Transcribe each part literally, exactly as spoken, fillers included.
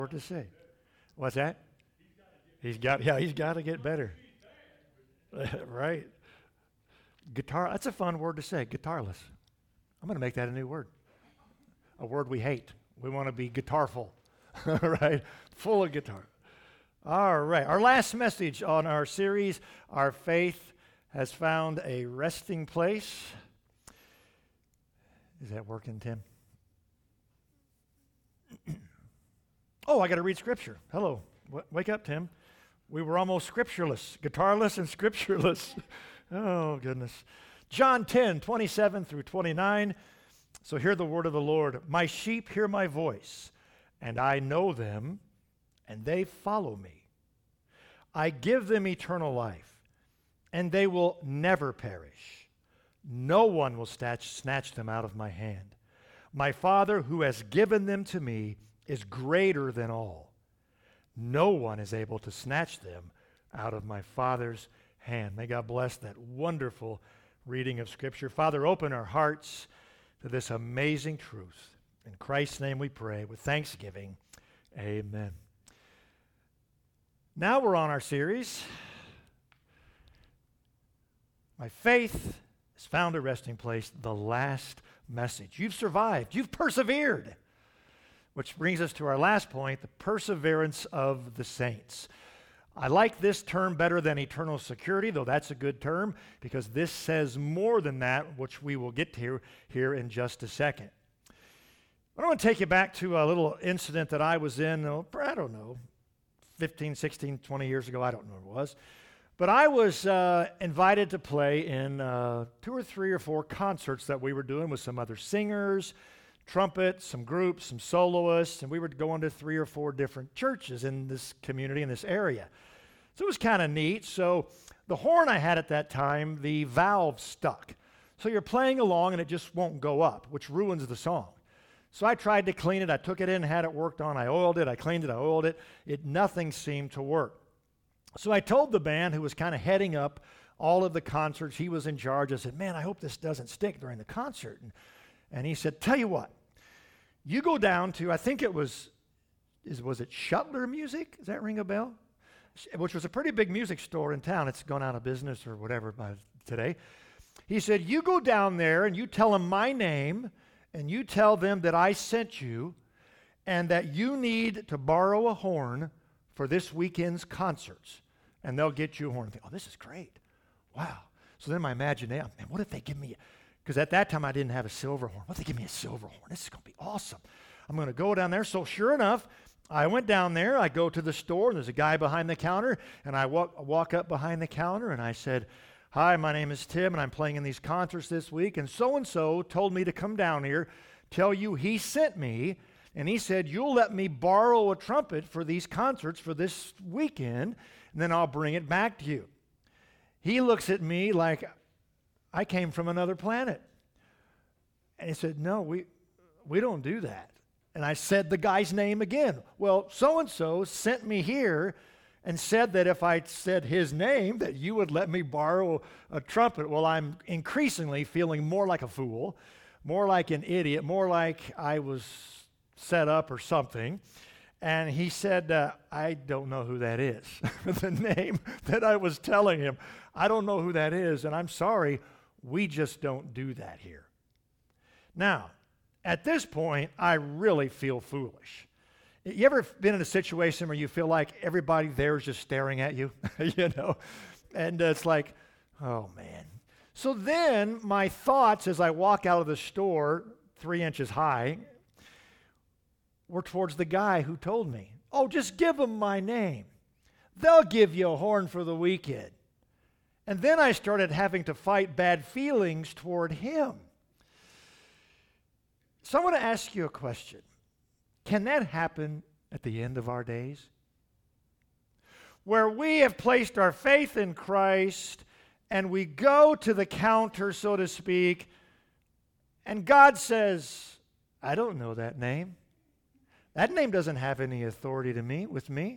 word to say. What's that? He's got, yeah, he's got to get better. Right. Guitar, that's a fun word to say, guitarless. I'm going to make that a new word. A word we hate. We want to be guitarful, right? Full of guitar. All right. Our last message on our series, Our Faith Has Found a Resting Place. Is that working, Tim? Oh, I got to read Scripture. Hello. W- wake up, Tim. We were almost scriptureless, guitarless and scriptureless. Oh, goodness. John ten, twenty-seven through twenty-nine. So hear the word of the Lord. My sheep hear my voice, and I know them, and they follow me. I give them eternal life, and they will never perish. No one will snatch, snatch them out of my hand. My Father, who has given them to me, is greater than all. No one is able to snatch them out of my Father's hand. May God bless that wonderful reading of Scripture. Father, open our hearts to this amazing truth. In Christ's name we pray with thanksgiving. Amen. Now we're on our series. My faith has found a resting place, the last message. You've survived. You've persevered. Which brings us to our last point, the perseverance of the saints. I like this term better than eternal security, though that's a good term, because this says more than that, which we will get to here, here in just a second. I want to take you back to a little incident that I was in, oh, I don't know, fifteen, sixteen, twenty years ago, I don't know what it was. But I was uh, invited to play in uh, two or three or four concerts that we were doing with some other singers, trumpets, some groups, some soloists, and we were going to three or four different churches in this community, in this area. So it was kind of neat. So the horn I had at that time, the valve stuck. So you're playing along and it just won't go up, which ruins the song. So I tried to clean it. I took it in, had it worked on. I oiled it. I cleaned it. I oiled it. It nothing seemed to work. So I told the band who was kind of heading up all of the concerts, he was in charge. I said, man, I hope this doesn't stick during the concert. And And he said, tell you what, you go down to, I think it was, is was it Shuttler Music? Does that ring a bell? Which was a pretty big music store in town. It's gone out of business or whatever by today. He said, you go down there and you tell them my name and you tell them that I sent you and that you need to borrow a horn for this weekend's concerts. And they'll get you a horn. I think, oh, this is great. Wow. So then my imagination, man, what if they give me a, because at that time I didn't have a silver horn. What if they give me a silver horn? This is going to be awesome. I'm going to go down there. So sure enough, I went down there. I go to the store, and there's a guy behind the counter, and I walk, walk up behind the counter, and I said, hi, my name is Tim, and I'm playing in these concerts this week, and so-and-so told me to come down here, tell you he sent me, and he said, you'll let me borrow a trumpet for these concerts for this weekend, and then I'll bring it back to you. He looks at me like I came from another planet. And he said, no, we we don't do that. And I said the guy's name again. Well, so-and-so sent me here and said that if I said his name, that you would let me borrow a trumpet. Well, I'm increasingly feeling more like a fool, more like an idiot, more like I was set up or something. And he said, uh, I don't know who that is. The name that I was telling him, I don't know who that is, and I'm sorry, we just don't do that here. Now, at this point, I really feel foolish. You ever been in a situation where you feel like everybody there is just staring at you, you know? And uh, it's like, oh, man. So then my thoughts as I walk out of the store, three inches high, were towards the guy who told me, oh, just give them my name. They'll give you a horn for the weekend. And then I started having to fight bad feelings toward him. So I want to ask you a question. Can that happen at the end of our days? Where we have placed our faith in Christ and we go to the counter, so to speak, and God says, I don't know that name. That name doesn't have any authority to me, with me.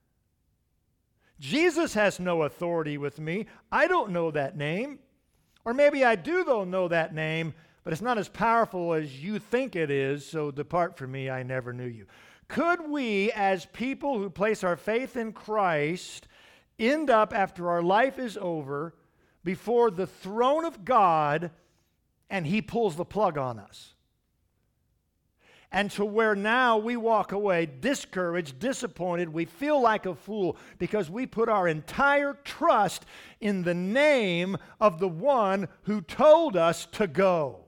Jesus has no authority with me. I don't know that name. Or maybe I do, though, know that name, but it's not as powerful as you think it is, so depart from me, I never knew you. Could we, as people who place our faith in Christ, end up after our life is over before the throne of God and He pulls the plug on us? And to where now we walk away discouraged, disappointed, we feel like a fool because we put our entire trust in the name of the one who told us to go.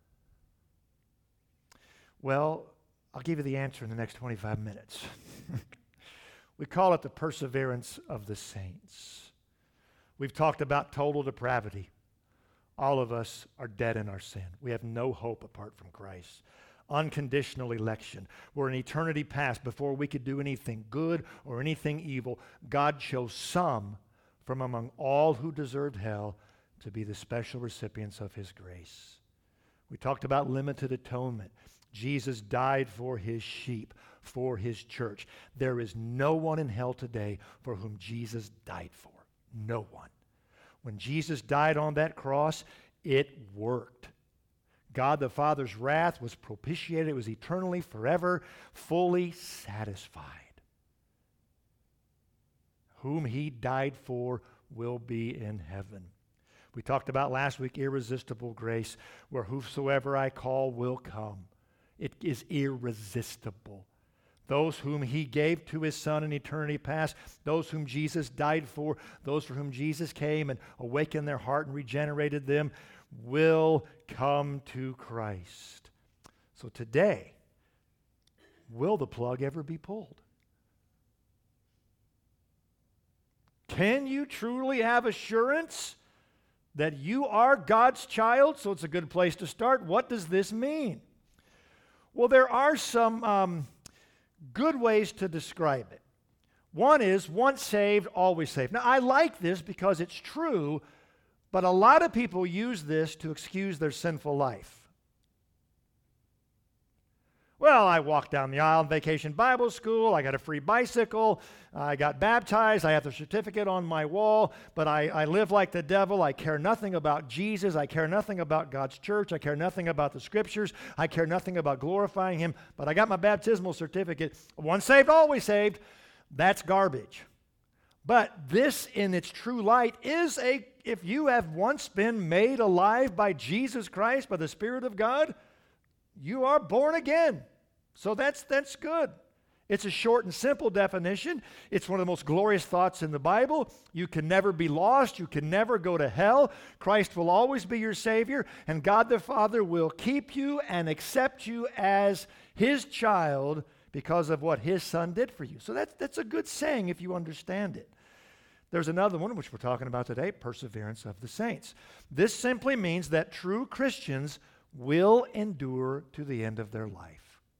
Well, I'll give you the answer in the next twenty-five minutes. We call it the perseverance of the saints. We've talked about total depravity. All of us are dead in our sin. We have no hope apart from Christ. Unconditional election. We're in eternity past. Before we could do anything good or anything evil, God chose some from among all who deserved hell to be the special recipients of His grace. We talked about limited atonement. Jesus died for His sheep, for His church. There is no one in hell today for whom Jesus died for. No one. When Jesus died on that cross, it worked. God the Father's wrath was propitiated. It was eternally, forever, fully satisfied. Whom He died for will be in heaven. We talked about last week irresistible grace, where whosoever I call will come. It is irresistible. Those whom He gave to His Son in eternity past, those whom Jesus died for, those for whom Jesus came and awakened their heart and regenerated them, will come to Christ. So today, will the plug ever be pulled? Can you truly have assurance that you are God's child? So it's a good place to start. What does this mean? Well, there are some um, good ways to describe it. One is once saved, always saved. Now, I like this because it's true, but a lot of people use this to excuse their sinful life. Well, I walked down the aisle in Vacation Bible School. I got a free bicycle. I got baptized. I have the certificate on my wall, but I, I live like the devil. I care nothing about Jesus. I care nothing about God's church. I care nothing about the Scriptures. I care nothing about glorifying Him, but I got my baptismal certificate. Once saved, always saved. That's garbage. But this, in its true light, is a, if you have once been made alive by Jesus Christ, by the Spirit of God, you are born again. So that's that's good. It's a short and simple definition. It's one of the most glorious thoughts in the Bible. You can never be lost. You can never go to hell. Christ will always be your Savior, and God the Father will keep you and accept you as His child because of what His Son did for you. So that's, that's a good saying if you understand it. There's another one, which we're talking about today, perseverance of the saints. This simply means that true Christians will endure to the end of their life.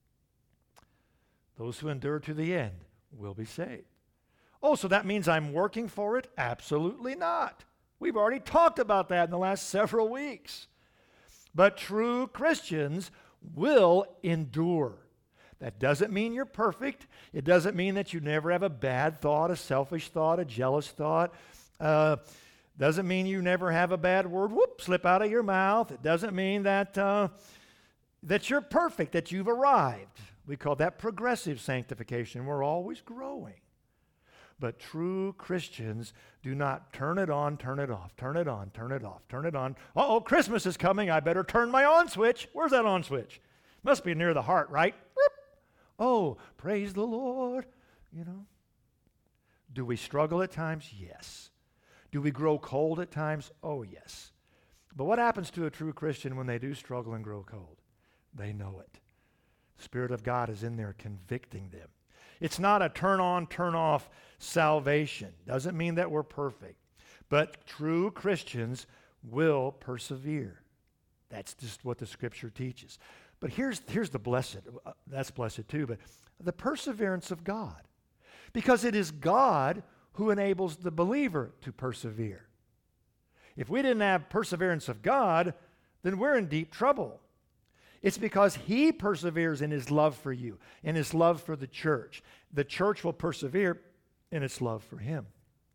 Those who endure to the end will be saved. Oh, so that means I'm working for it? Absolutely not. We've already talked about that in the last several weeks. But true Christians will endure. That doesn't mean you're perfect. It doesn't mean that you never have a bad thought, a selfish thought, a jealous thought. Uh, doesn't mean you never have a bad word, whoop, slip out of your mouth. It doesn't mean that, uh, that you're perfect, that you've arrived. We call that progressive sanctification. We're always growing. But true Christians do not turn it on, turn it off, turn it on, turn it off, turn it on. Uh-oh, Christmas is coming. I better turn my on switch. Where's that on switch? Must be near the heart, right? Oh, praise the Lord, you know. Do we struggle at times? Yes. Do we grow cold at times? Oh, yes. But what happens to a true Christian when they do struggle and grow cold? They know it. The Spirit of God is in there convicting them. It's not a turn on, turn off salvation. Doesn't mean that we're perfect. But true Christians will persevere. That's just what the Scripture teaches. But here's, here's the blessed. Uh, that's blessed too, but the perseverance of God. Because it is God who enables the believer to persevere. If we didn't have perseverance of God, then we're in deep trouble. It's because He perseveres in His love for you, in His love for the church. The church will persevere in its love for Him.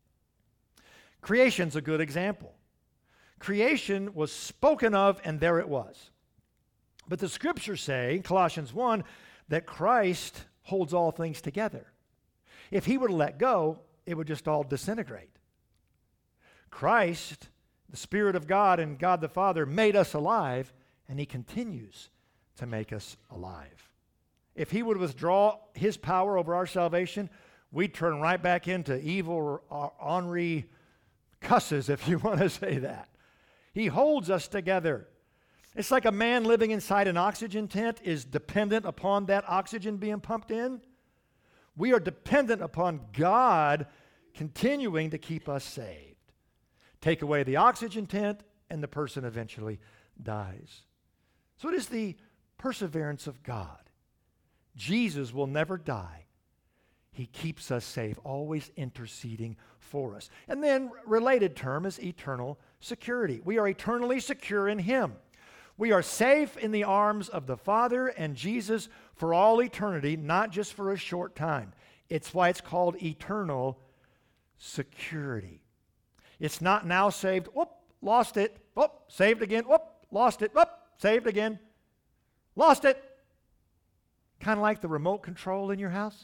Creation's a good example. Creation was spoken of, and there it was. But the Scriptures say, in Colossians one, that Christ holds all things together. If he were to let go, it would just all disintegrate. Christ, the Spirit of God and God the Father, made us alive, and he continues to make us alive. If he would withdraw his power over our salvation, we'd turn right back into evil, ornery cusses, if you want to say that. He holds us together. It's like a man living inside an oxygen tent is dependent upon that oxygen being pumped in. We are dependent upon God continuing to keep us saved. Take away the oxygen tent, and the person eventually dies. So it is the perseverance of God. Jesus will never die. He keeps us safe, always interceding for us. And then, related term is eternal security. We are eternally secure in him. We are safe in the arms of the Father and Jesus for all eternity, not just for a short time. It's why it's called eternal security. It's not now saved, whoop, lost it, whoop, saved again, whoop, lost it, whoop, saved again, lost it. Kind of like the remote control in your house.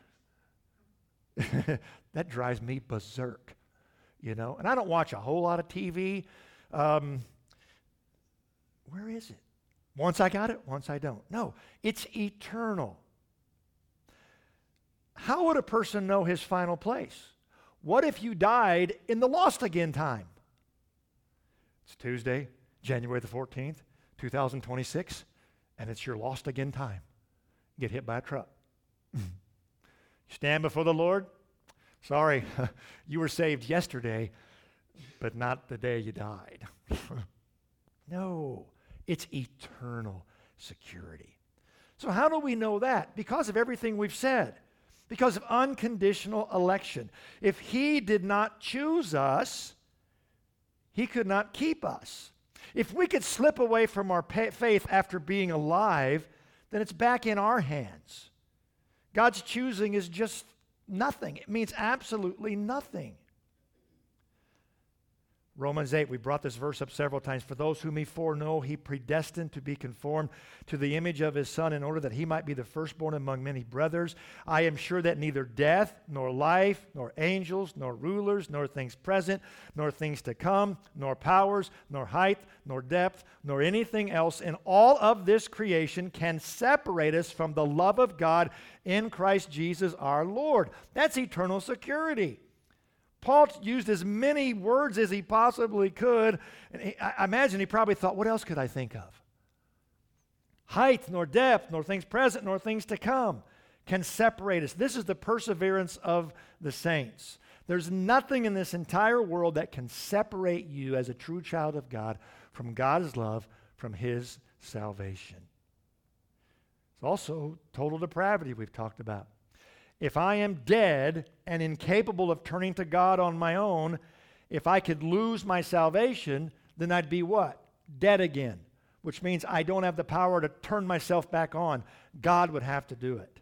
That drives me berserk, you know. And I don't watch a whole lot of T V. Um, where is it? Once I got it, once I don't. No, it's eternal. How would a person know his final place? What if you died in the lost again time? It's Tuesday, January the fourteenth, two thousand twenty-six, and it's your lost again time. Get hit by a truck. Stand before the Lord. Sorry, you were saved yesterday, but not the day you died. No, it's eternal security. So how do we know that? Because of everything we've said. Because of unconditional election. If he did not choose us, he could not keep us. If we could slip away from our pa- faith after being alive, then it's back in our hands. God's choosing is just nothing. It means absolutely nothing. Romans eight, we brought this verse up several times. For those whom he foreknow, he predestined to be conformed to the image of his Son in order that he might be the firstborn among many brothers. I am sure that neither death, nor life, nor angels, nor rulers, nor things present, nor things to come, nor powers, nor height, nor depth, nor anything else in all of this creation can separate us from the love of God in Christ Jesus our Lord. That's eternal security. Paul used as many words as he possibly could. And he, I imagine he probably thought, what else could I think of? Height, nor depth, nor things present, nor things to come can separate us. This is the perseverance of the saints. There's nothing in this entire world that can separate you as a true child of God from God's love, from his salvation. It's also total depravity we've talked about. If I am dead and incapable of turning to God on my own, if I could lose my salvation, then I'd be what? Dead again, which means I don't have the power to turn myself back on. God would have to do it.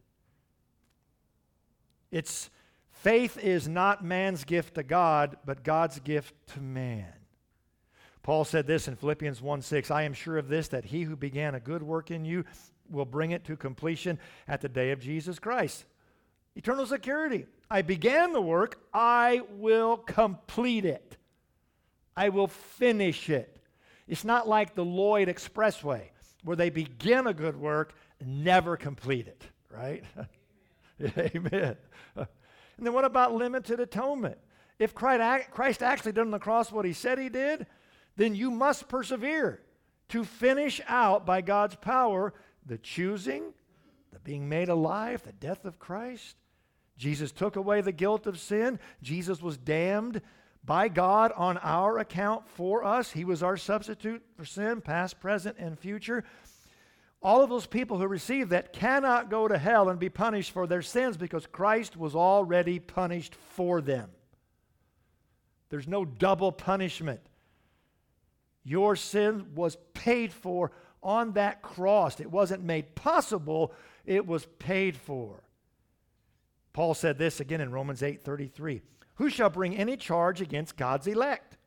It's faith is not man's gift to God, but God's gift to man. Paul said this in Philippians one six, I am sure of this, that he who began a good work in you will bring it to completion at the day of Jesus Christ. Eternal security. I began the work, I will complete it. I will finish it. It's not like the Lloyd Expressway, where they begin a good work and never complete it, right? Amen. And then what about limited atonement? If Christ actually did on the cross what he said he did, then you must persevere to finish out by God's power the choosing, the being made alive, the death of Christ. Jesus took away the guilt of sin. Jesus was damned by God on our account for us. He was our substitute for sin, past, present, and future. All of those people who receive that cannot go to hell and be punished for their sins because Christ was already punished for them. There's no double punishment. Your sin was paid for on that cross. It wasn't made possible, it was paid for. Paul said this again in Romans eight thirty-three. Who shall bring any charge against God's elect?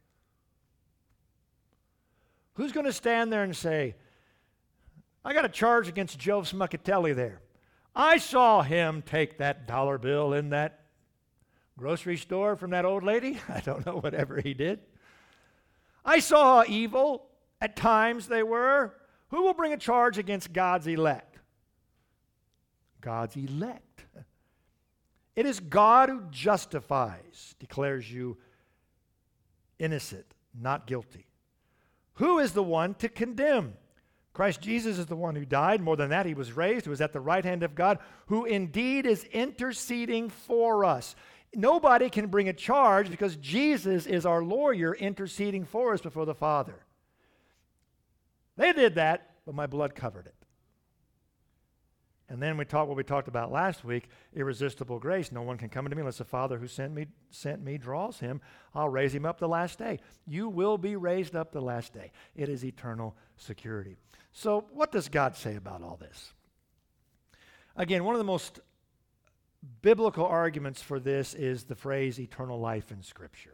Who's going to stand there and say, I got a charge against Joe Smuckatelli there. I saw him take that dollar bill in that grocery store from that old lady. I don't know, whatever he did. I saw evil. At times they were. Who will bring a charge against God's elect? God's elect. It is God who justifies, declares you innocent, not guilty. Who is the one to condemn? Christ Jesus is the one who died. More than that, he was raised, who is at the right hand of God, who indeed is interceding for us. Nobody can bring a charge because Jesus is our lawyer interceding for us before the Father. They did that, but my blood covered it. And then we talked what we talked about last week, irresistible grace. No one can come to me unless the Father who sent me sent me draws him. I'll raise him up the last day. You will be raised up the last day. It is eternal security. So what does God say about all this? Again, one of the most biblical arguments for this is the phrase eternal life in Scripture.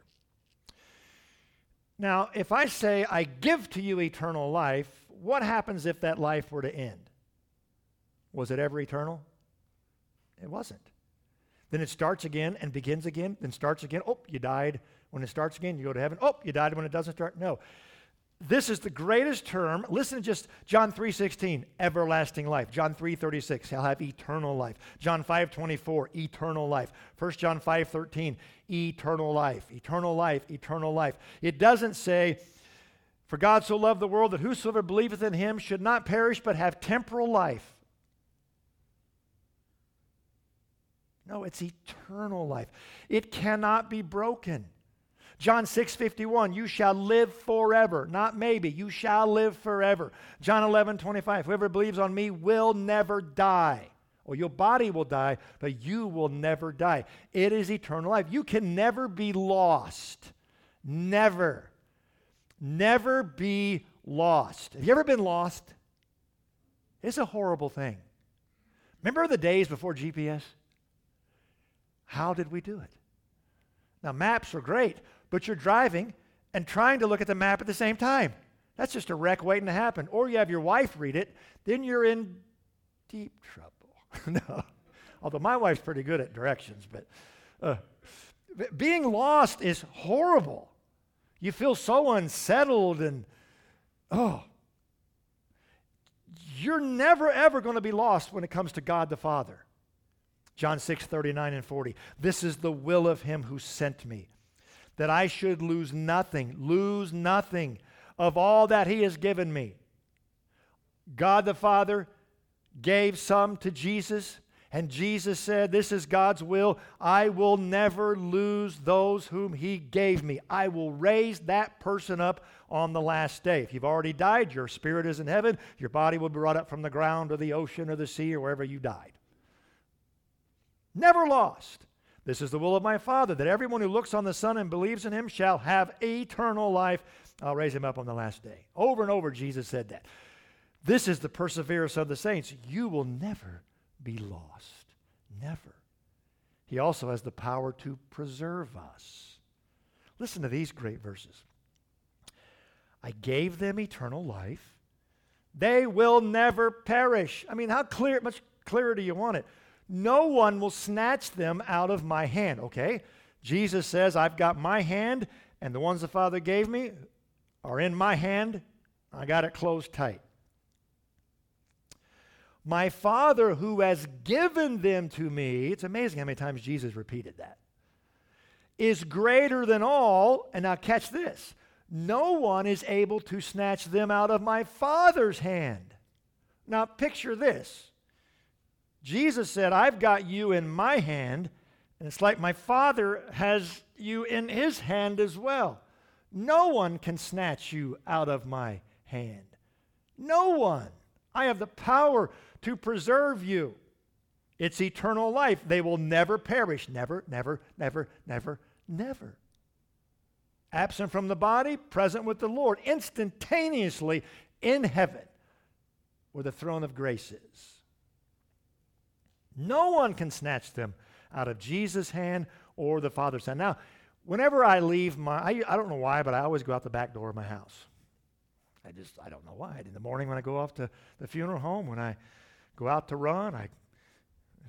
Now, if I say I give to you eternal life, what happens if that life were to end? Was it ever eternal? It wasn't. Then it starts again and begins again, then starts again. Oh, you died. When it starts again, you go to heaven. Oh, you died when it doesn't start. No. This is the greatest term. Listen to just John three sixteen, everlasting life. John three thirty-six, he'll have eternal life. John five twenty-four, eternal life. First John five thirteen, eternal life, eternal life, eternal life. It doesn't say, for God so loved the world that whosoever believeth in him should not perish but have temporal life. No, it's eternal life. It cannot be broken. John six fifty-one, you shall live forever. Not maybe, you shall live forever. John eleven twenty-five, whoever believes on me will never die. Or your body will die, but you will never die. It is eternal life. You can never be lost. Never. Never be lost. Have you ever been lost? It's a horrible thing. Remember the days before G P S? How did we do it? Now, maps are great, but you're driving and trying to look at the map at the same time. That's just a wreck waiting to happen. Or you have your wife read it, then you're in deep trouble. No, although my wife's pretty good at directions, but uh, being lost is horrible. You feel so unsettled and, oh, you're never, ever going to be lost when it comes to God the Father. John six thirty-nine and forty. This is the will of him who sent me, that I should lose nothing, lose nothing of all that he has given me. God the Father gave some to Jesus, and Jesus said, this is God's will. I will never lose those whom he gave me. I will raise that person up on the last day. If you've already died, your spirit is in heaven. Your body will be brought up from the ground or the ocean or the sea or wherever you died. Never lost. This is the will of my Father, that everyone who looks on the Son and believes in him shall have eternal life. I'll raise him up on the last day. Over and over, Jesus said that. This is the perseverance of the saints. You will never be lost. Never. He also has the power to preserve us. Listen to these great verses. I gave them eternal life. They will never perish. I mean, how clear, much clearer do you want it? No one will snatch them out of my hand, okay? Jesus says, I've got my hand, and the ones the Father gave me are in my hand. I got it closed tight. My Father who has given them to me, it's amazing how many times Jesus repeated that, is greater than all, and now catch this, no one is able to snatch them out of my Father's hand. Now picture this. Jesus said, I've got you in my hand, and it's like my Father has you in his hand as well. No one can snatch you out of my hand. No one. I have the power to preserve you. It's eternal life. They will never perish. Never, never, never, never, never. Absent from the body, present with the Lord, instantaneously in heaven, where the throne of grace is. No one can snatch them out of Jesus' hand or the Father's hand. Now, whenever I leave my, I, I don't know why, but I always go out the back door of my house. I just, I don't know why. In the morning when I go off to the funeral home, when I go out to run, I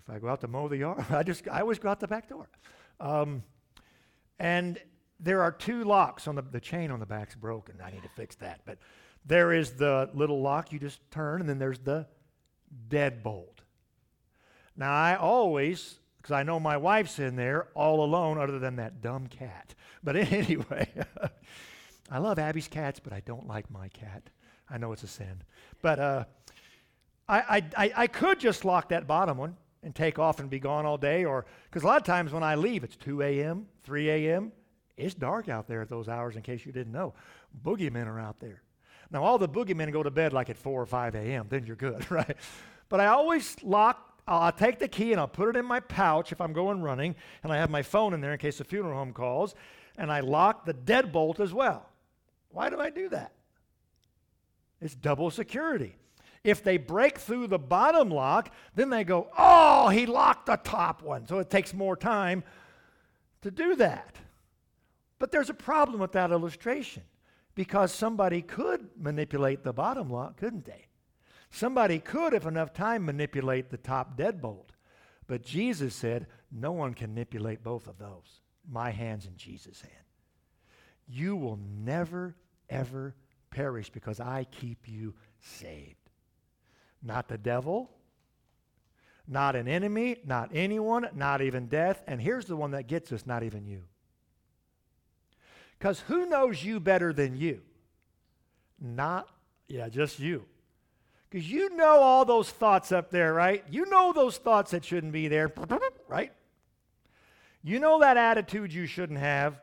If I go out to mow the yard, I just I always go out the back door. Um, and there are two locks on the the chain on the back's broken. I need to fix that. But there is the little lock you just turn, and then there's the deadbolt. Now I always, because I know my wife's in there all alone, other than that dumb cat. But anyway, I love Abby's cats, but I don't like my cat. I know it's a sin. But uh, I, I, I could just lock that bottom one and take off and be gone all day, or because a lot of times when I leave, it's two a.m., three a.m., it's dark out there at those hours, in case you didn't know. Boogeymen are out there. Now, all the boogeymen go to bed like at four or five a.m., then you're good, right? But I always lock, I'll, I'll take the key and I'll put it in my pouch if I'm going running, and I have my phone in there in case the funeral home calls, and I lock the deadbolt as well. Why do I do that? It's double security. If they break through the bottom lock, then they go, oh, he locked the top one. So it takes more time to do that. But there's a problem with that illustration, because somebody could manipulate the bottom lock, couldn't they? Somebody could, if enough time, manipulate the top deadbolt. But Jesus said, no one can manipulate both of those. My hand's in Jesus' hand. You will never, ever perish because I keep you saved. Not the devil, not an enemy, not anyone, not even death. And here's the one that gets us, not even you. Because who knows you better than you? Not, yeah, just you. Because you know all those thoughts up there, right? You know those thoughts that shouldn't be there, right? You know that attitude you shouldn't have.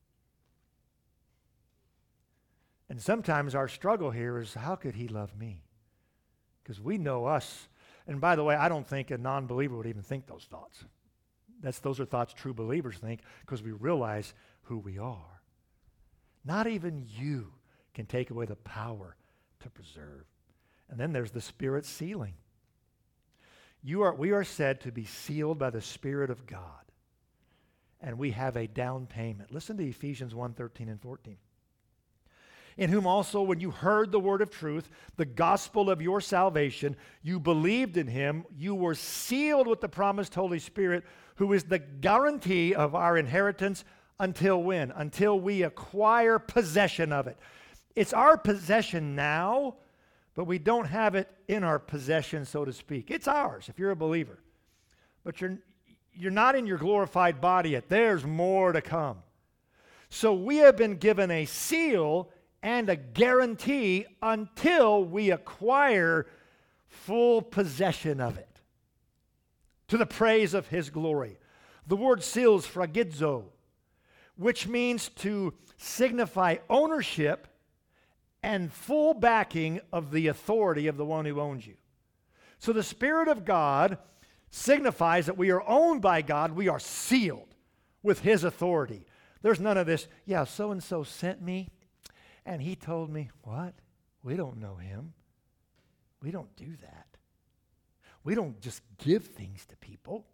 And sometimes our struggle here is, how could he love me? Because we know us. And by the way, I don't think a non-believer would even think those thoughts. That's, those are thoughts true believers think, because we realize who we are. Not even you can take away the power to preserve. And then there's the Spirit sealing. You are, we are said to be sealed by the Spirit of God. And we have a down payment. Listen to Ephesians one, thirteen and fourteen. In whom also, when you heard the word of truth, the gospel of your salvation, you believed in him, you were sealed with the promised Holy Spirit, who is the guarantee of our inheritance until when? Until we acquire possession of it. It's our possession now, but we don't have it in our possession, so to speak. It's ours if you're a believer. But you're, you're not in your glorified body yet. There's more to come. So we have been given a seal and a guarantee until we acquire full possession of it, to the praise of his glory. The word seal is phragizo, which means to signify ownership and full backing of the authority of the one who owns you. So the Spirit of God signifies that we are owned by God. We are sealed with his authority. There's none of this, yeah, so-and-so sent me, and he told me, what? We don't know him. We don't do that. We don't just give things to people.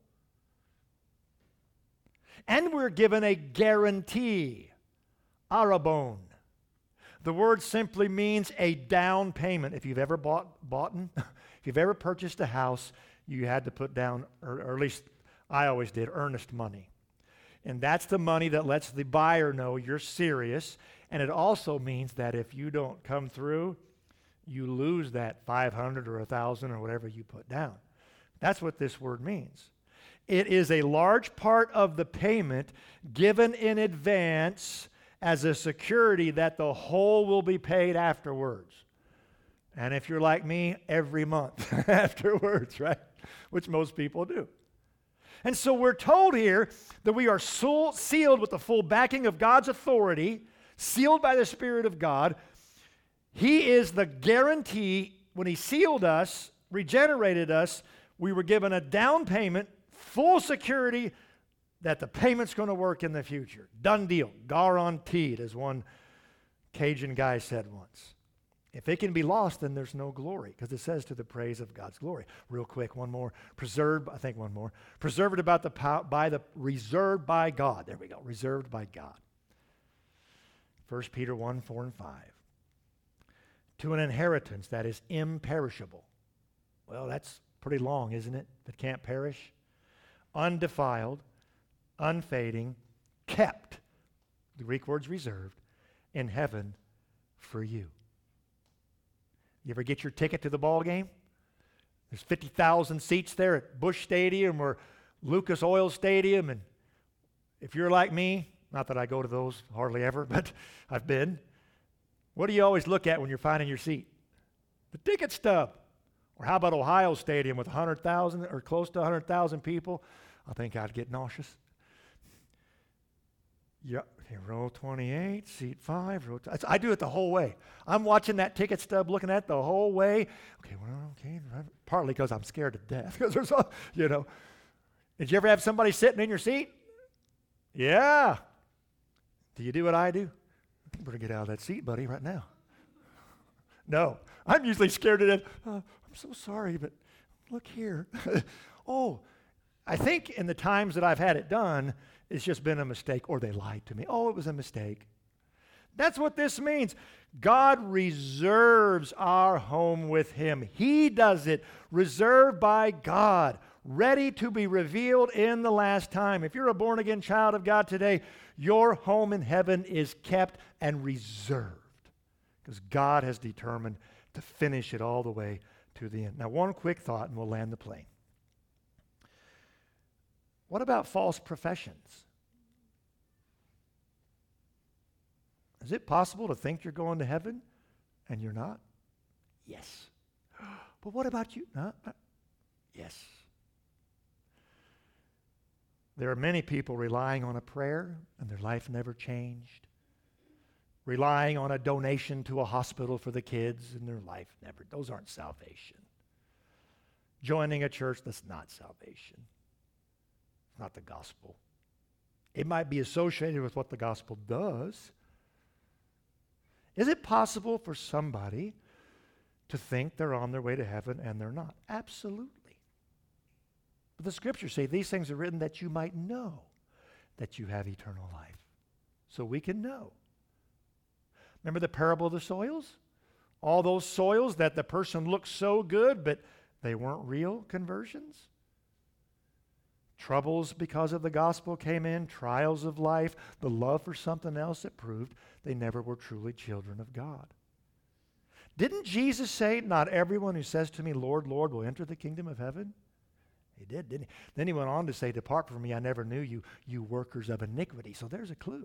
And we're given a guarantee, arabon. The word simply means a down payment. If you've ever bought, bought if you've ever purchased a house, you had to put down, or, or at least I always did, earnest money. And that's the money that lets the buyer know you're serious. And it also means that if you don't come through, you lose that five hundred or one thousand or whatever you put down. That's what this word means. It is a large part of the payment given in advance as a security that the whole will be paid afterwards. And if you're like me, every month afterwards, right? Which most people do. And so we're told here that we are soul sealed with the full backing of God's authority, sealed by the Spirit of God. He is the guarantee. When he sealed us, regenerated us, we were given a down payment, full security that the payment's going to work in the future. Done deal. Guaranteed, as one Cajun guy said once. If it can be lost, then there's no glory, because it says to the praise of God's glory. Real quick, one more. Preserved, I think one more. Preserved about the pow- by the reserved by God. There we go. Reserved by God. First Peter one, four, and five. To an inheritance that is imperishable. Well, that's pretty long, isn't it? That can't perish. undefiled, unfading, kept, the Greek word's reserved, in heaven for you. You ever get your ticket to the ball game? There's fifty thousand seats there at Busch Stadium or Lucas Oil Stadium, and if you're like me, not that I go to those hardly ever, but I've been, what do you always look at when you're finding your seat? The ticket stub. Or how about Ohio Stadium with one hundred thousand or close to one hundred thousand people? I think I'd get nauseous. Yeah, okay, row twenty-eight, seat five. Row t- I do it the whole way. I'm watching that ticket stub, looking at it the whole way. Okay, well, okay, partly because I'm scared to death. Because there's, a, you know. Did you ever have somebody sitting in your seat? Yeah. Do you do what I do? You better get out of that seat, buddy, right now. No, I'm usually scared to death. Uh, I'm so sorry, but look here. Oh, I think in the times that I've had it done, it's just been a mistake, or they lied to me. Oh, it was a mistake. That's what this means. God reserves our home with Him. He does it, reserved by God, ready to be revealed in the last time. If you're a born-again child of God today, your home in heaven is kept and reserved because God has determined to finish it all the way to the end. Now, one quick thought, and we'll land the plane. What about false professions? Is it possible to think you're going to heaven and you're not? Yes. But what about you? No, no. Yes. There are many people relying on a prayer and their life never changed. Relying on a donation to a hospital for the kids and their life never. Those aren't salvation. Joining a church, that's not salvation. It's not the gospel. It might be associated with what the gospel does. Is it possible for somebody to think they're on their way to heaven and they're not? Absolutely. But the scriptures say these things are written that you might know that you have eternal life. So we can know. Remember the parable of the soils? All those soils that the person looked so good, but they weren't real conversions. Troubles because of the gospel came in, trials of life, the love for something else that proved they never were truly children of God. Didn't Jesus say, not everyone who says to me, Lord, Lord, will enter the kingdom of heaven? He did, didn't he? Then he went on to say, depart from me, I never knew you, you workers of iniquity. So there's a clue.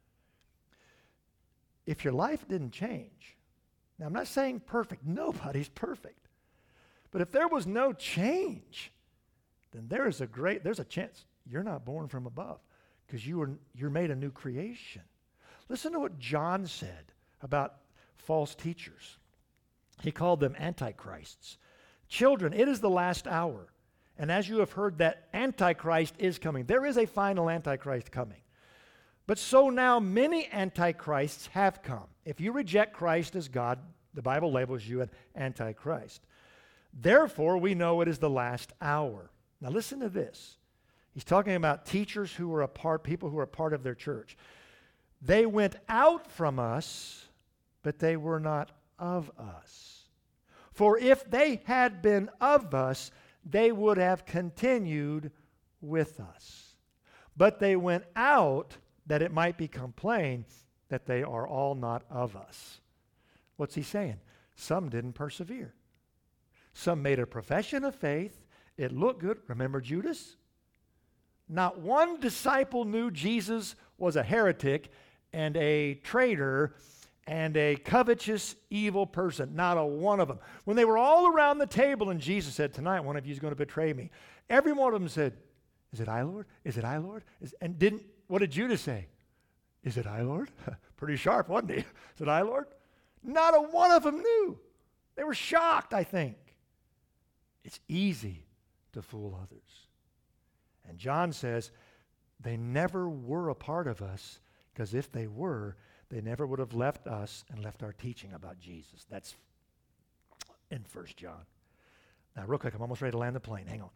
If your life didn't change, now I'm not saying perfect, nobody's perfect. But if there was no change, then there is a great, there's a chance you're not born from above because you were, you're made a new creation. Listen to what John said about false teachers. He called them antichrists. Children, it is the last hour. And as you have heard that Antichrist is coming, there is a final Antichrist coming. But so now many Antichrists have come. If you reject Christ as God, the Bible labels you an Antichrist. Therefore, we know it is the last hour. Now listen to this. He's talking about teachers who were a part, people who were a part of their church. They went out from us, but they were not of us. For if they had been of us, they would have continued with us. But they went out that it might become plain that they are all not of us. What's he saying? Some didn't persevere. Some made a profession of faith. It looked good. Remember Judas? Not one disciple knew Jesus was a heretic and a traitor and a covetous, evil person. Not a one of them. When they were all around the table and Jesus said, tonight one of you is going to betray me. Every one of them said, is it I, Lord? Is it I, Lord? Is, and didn't, what did Judas say? Is it I, Lord? Pretty sharp, wasn't he? Is it I, Lord? Not a one of them knew. They were shocked, I think. It's easy to fool others. And John says they never were a part of us because if they were, they never would have left us and left our teaching about Jesus. That's in First John. Now, real quick, I'm almost ready to land the plane. Hang on.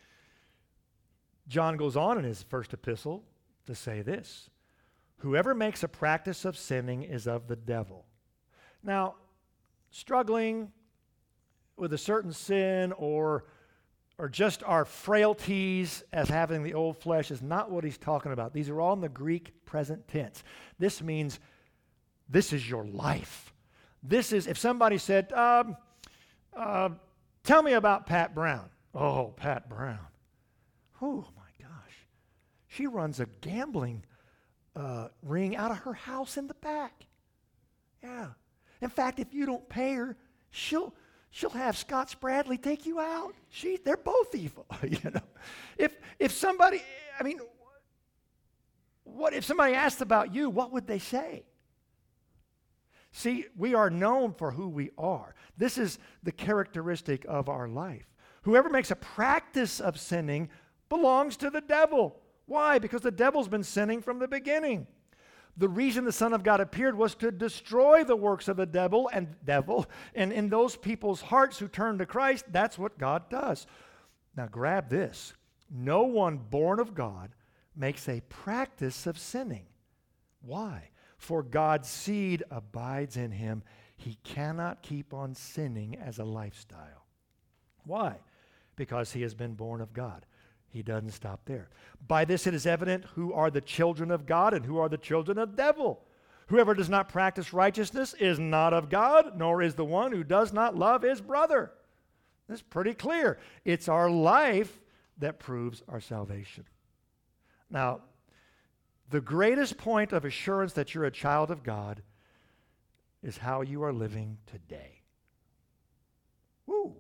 John goes on in his first epistle to say this. Whoever makes a practice of sinning is of the devil. Now, struggling with a certain sin or or just our frailties as having the old flesh is not what he's talking about. These are all in the Greek present tense. This means this is your life. This is, if somebody said, um, uh, tell me about Pat Brown. Oh, Pat Brown. Oh, my gosh. She runs a gambling uh, ring out of her house in the back. Yeah. In fact, if you don't pay her, she'll she'll have Scott Spradley take you out. She, they're both evil. You know, if if somebody, I mean, what if somebody asked about you? What would they say? See, we are known for who we are. This is the characteristic of our life. Whoever makes a practice of sinning belongs to the devil. Why? Because the devil's been sinning from the beginning. The reason the Son of God appeared was to destroy the works of the devil and devil, and in those people's hearts who turn to Christ, that's what God does. Now grab this. No one born of God makes a practice of sinning. Why? For God's seed abides in him. He cannot keep on sinning as a lifestyle. Why? Because he has been born of God. He doesn't stop there. By this it is evident who are the children of God and who are the children of the devil. Whoever does not practice righteousness is not of God, nor is the one who does not love his brother. It's pretty clear. It's our life that proves our salvation. Now, the greatest point of assurance that you're a child of God is how you are living today. Woo!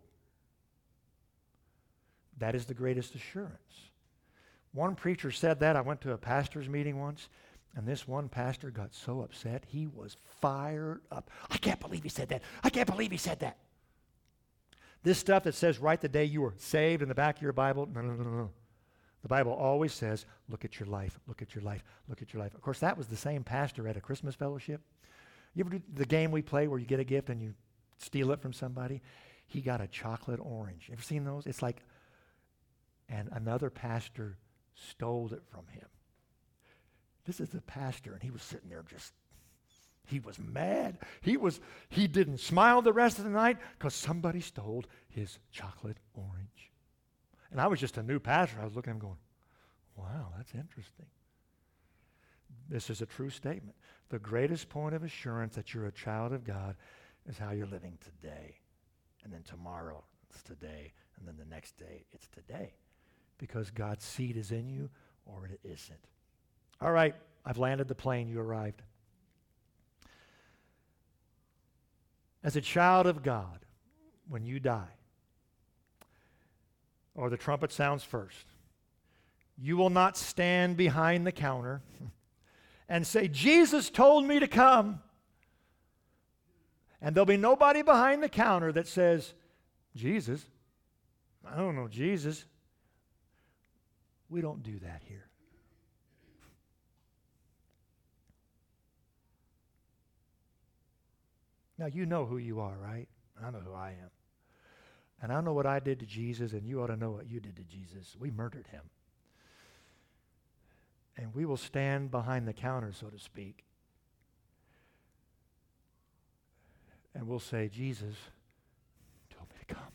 That is the greatest assurance. One preacher said that. I went to a pastor's meeting once, and this one pastor got so upset, he was fired up. I can't believe he said that. I can't believe he said that. This stuff that says right the day you were saved in the back of your Bible, no, no, no, no. The Bible always says, look at your life, look at your life, look at your life. Of course, that was the same pastor at a Christmas fellowship. You ever do the game we play where you get a gift and you steal it from somebody? He got a chocolate orange. Ever seen those? It's like, and another pastor stole it from him. This is the pastor, and he was sitting there just, he was mad. He was, he didn't smile the rest of the night because somebody stole his chocolate orange. And I was just a new pastor. I was looking at him going, wow, that's interesting. This is a true statement. The greatest point of assurance that you're a child of God is how you're living today. And then tomorrow, it's today. And then the next day, it's today. Because God's seed is in you or it isn't. All right, I've landed the plane. You arrived. As a child of God, when you die, or the trumpet sounds first, you will not stand behind the counter and say, Jesus told me to come. And there'll be nobody behind the counter that says, Jesus, I don't know Jesus. We don't do that here. Now, you know who you are, right? I know who I am. And I know what I did to Jesus, and you ought to know what you did to Jesus. We murdered him. And we will stand behind the counter, so to speak. And we'll say, Jesus told me to come.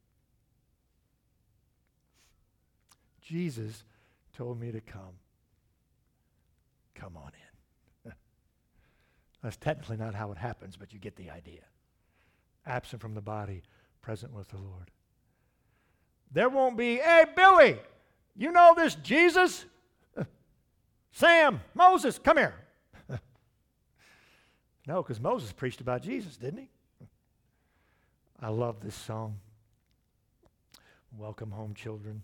Jesus told me to come. Come on in. That's technically not how it happens, but you get the idea. Absent from the body, present with the Lord. There won't be, hey, Billy, you know this Jesus? Sam, Moses, come here. No, because Moses preached about Jesus, didn't he? I love this song. Welcome home, children.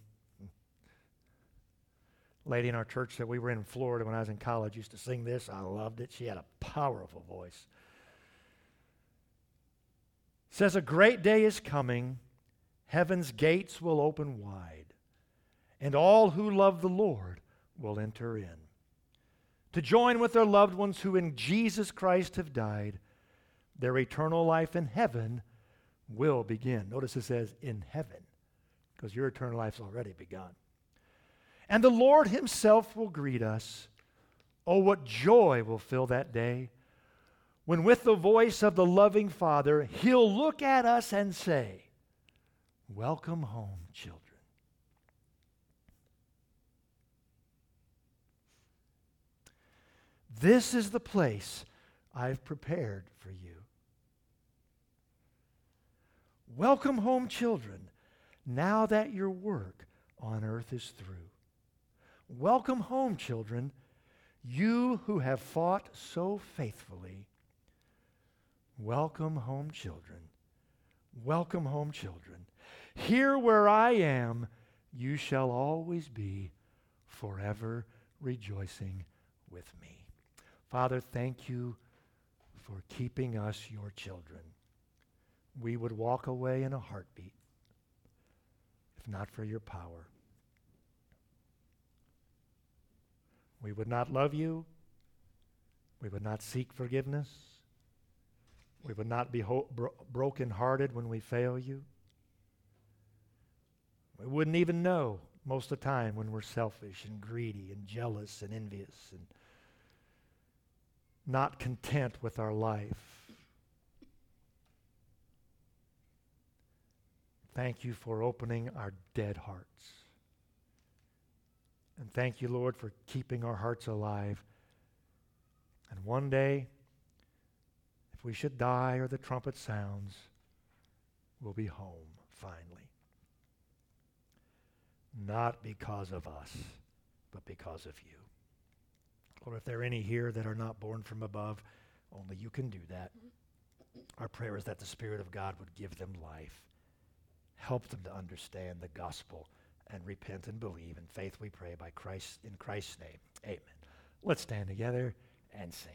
Lady in our church that we were in Florida when I was in college used to sing this. I loved it. She had a powerful voice. It says, a great day is coming. Heaven's gates will open wide, and all who love the Lord will enter in to join with their loved ones who in Jesus Christ have died. Their eternal life in heaven will begin. Notice it says in heaven, because your eternal life's already begun. And the Lord himself will greet us. Oh, what joy will fill that day when with the voice of the loving Father, he'll look at us and say, welcome home, children. This is the place I've prepared for you. Welcome home, children, now that your work on earth is through. Welcome home, children, you who have fought so faithfully. Welcome home, children. Welcome home, children. Here where I am, you shall always be, forever rejoicing with me. Father, thank you for keeping us your children. We would walk away in a heartbeat if not for your power. We would not love you. We would not seek forgiveness. We would not be ho- bro- brokenhearted when we fail you. We wouldn't even know most of the time when we're selfish and greedy and jealous and envious and not content with our life. Thank you for opening our dead hearts. And thank you, Lord, for keeping our hearts alive. And one day, if we should die or the trumpet sounds, we'll be home finally. Not because of us, but because of you. Lord, if there are any here that are not born from above, only you can do that. Our prayer is that the Spirit of God would give them life. Help them to understand the gospel and repent and believe. In faith we pray by Christ, in Christ's name. Amen. Let's stand together and sing.